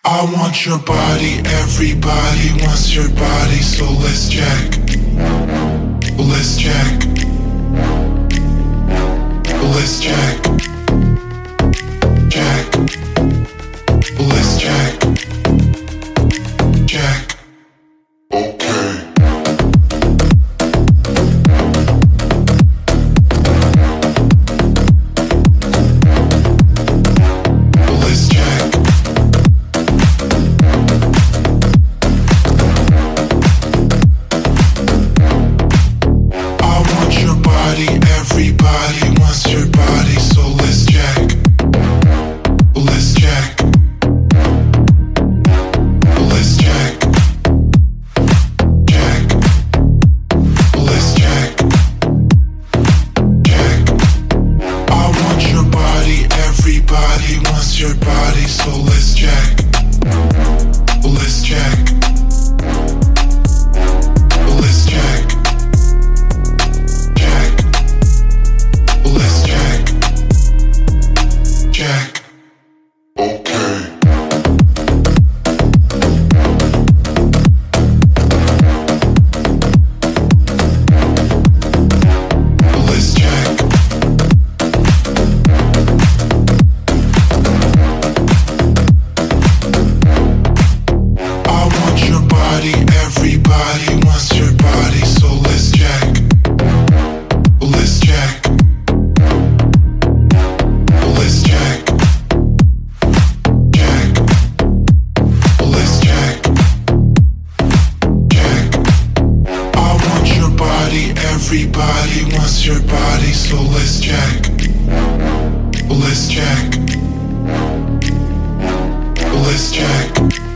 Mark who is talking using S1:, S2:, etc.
S1: I want your body, everybody wants your body, so let's check. Let's check. Let's check. Check. Let's check. Check. Okay. Everybody wants your body, so let's check. Let's check. Let's check. Check. Let's check. Check. I want your body, everybody wants your body, so let's check. Let's check. Let's check. Let's check. Check. Okay. Let's check. I want your body, everybody wants your body, so let's check. Let's check. Let's check. Check. Let's check. Check. I want your body, everybody wants your body, so let's check. Let's check. Let's check.